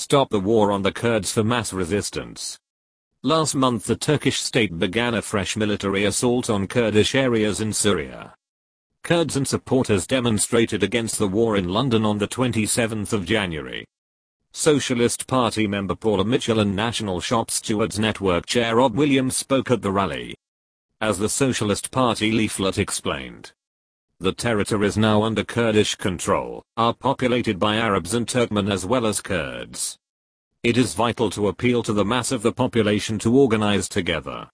stop the war on the Kurds for mass resistance. Last month the Turkish state began a fresh military assault on Kurdish areas in Syria. Kurds and supporters demonstrated against the war in London on the 27th of January. Socialist Party member Paula Mitchell and National Shop Stewards Network chair Rob Williams spoke at the rally. As the Socialist Party leaflet explained, the territories now under Kurdish control are populated by Arabs and Turkmen as well as Kurds. It is vital to appeal to the mass of the population to organize together.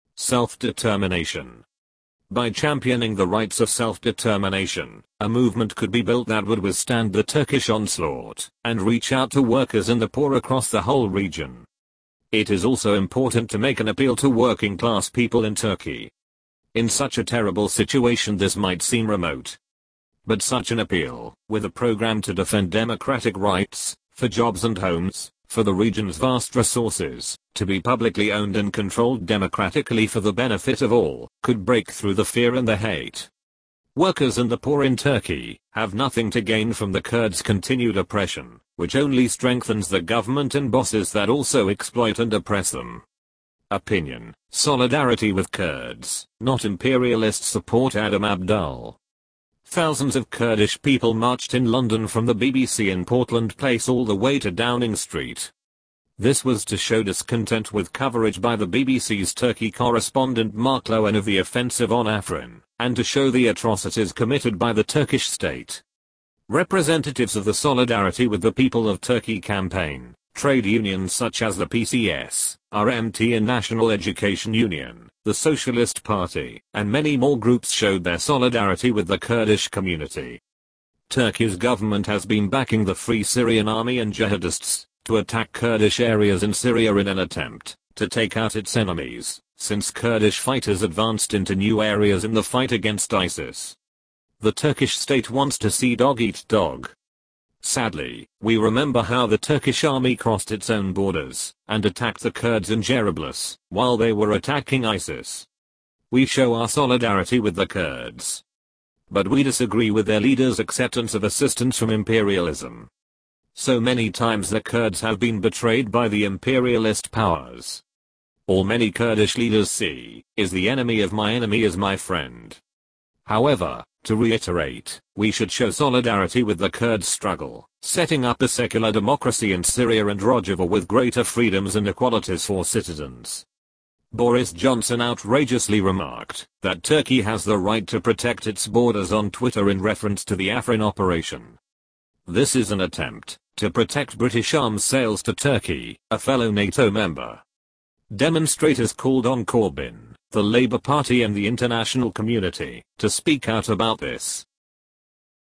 Self-determination. By championing the rights of self-determination, a movement could be built that would withstand the Turkish onslaught and reach out to workers and the poor across the whole region. It is also important to make an appeal to working-class people in Turkey. In such a terrible situation this might seem remote. But such an appeal, with a program to defend democratic rights, for jobs and homes, for the region's vast resources, to be publicly owned and controlled democratically for the benefit of all, could break through the fear and the hate. Workers and the poor in Turkey have nothing to gain from the Kurds' continued oppression, which only strengthens the government and bosses that also exploit and oppress them. Opinion: solidarity with Kurds, not imperialist support. Adam Abdul. Thousands of Kurdish people marched in London from the BBC in Portland Place all the way to Downing Street. This was to show discontent with coverage by the BBC's Turkey correspondent Mark Lowen of the offensive on Afrin, and to show the atrocities committed by the Turkish state. Representatives of the Solidarity with the People of Turkey campaign, trade unions such as the PCS, RMT and National Education Union, the Socialist Party, and many more groups showed their solidarity with the Kurdish community. Turkey's government has been backing the Free Syrian Army and jihadists to attack Kurdish areas in Syria in an attempt to take out its enemies, since Kurdish fighters advanced into new areas in the fight against ISIS. The Turkish state wants to see dog eat dog. Sadly, we remember how the Turkish army crossed its own borders and attacked the Kurds in Jarablus while they were attacking ISIS. We show our solidarity with the Kurds, but we disagree with their leaders' acceptance of assistance from imperialism. So many times the Kurds have been betrayed by the imperialist powers. All many Kurdish leaders see is the enemy of my enemy is my friend. However, to reiterate, we should show solidarity with the Kurds' struggle, setting up a secular democracy in Syria and Rojava with greater freedoms and equalities for citizens. Boris Johnson outrageously remarked that Turkey has the right to protect its borders on Twitter in reference to the Afrin operation. This is an attempt to protect British arms sales to Turkey, a fellow NATO member. Demonstrators called on Corbyn, the Labour Party and the international community to speak out about this,